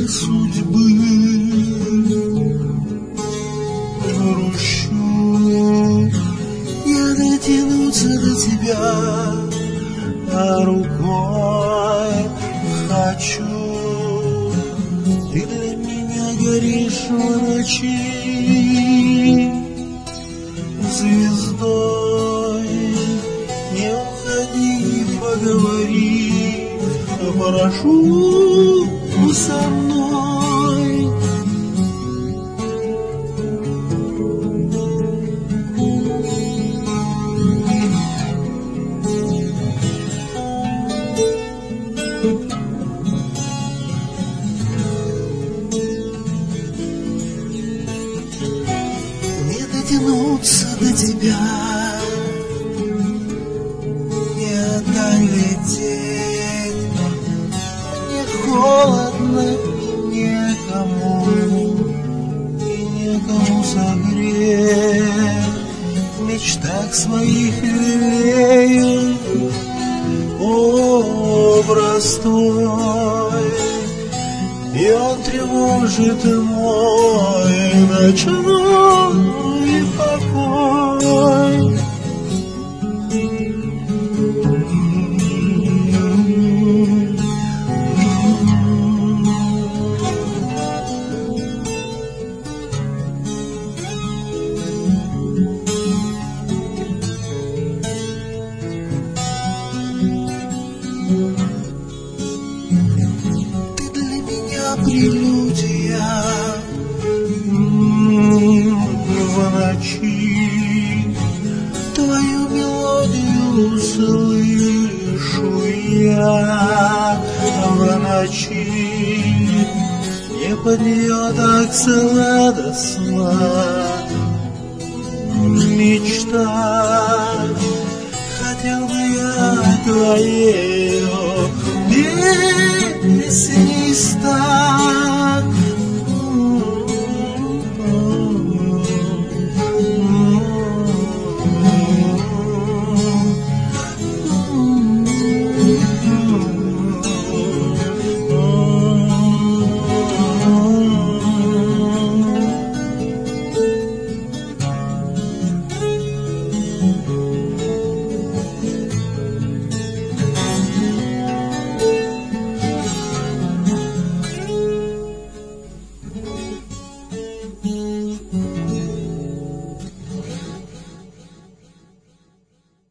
судьбы. Грущу, я дотянуться до тебя, а рукой хочу. Ты для меня горишь в ночи звездой. Не уходи, поговори, прошу со мной. Не дотянуться до тебя, не долететь, не холодно и некому согреть. В мечтах своих лелею образ твой, и он тревожит мой ночной покой. Ты для меня прелюдия в ночи, твою мелодию слышу я в ночи. Мне под нее так сладостно мечтать. Хотел бы я твоей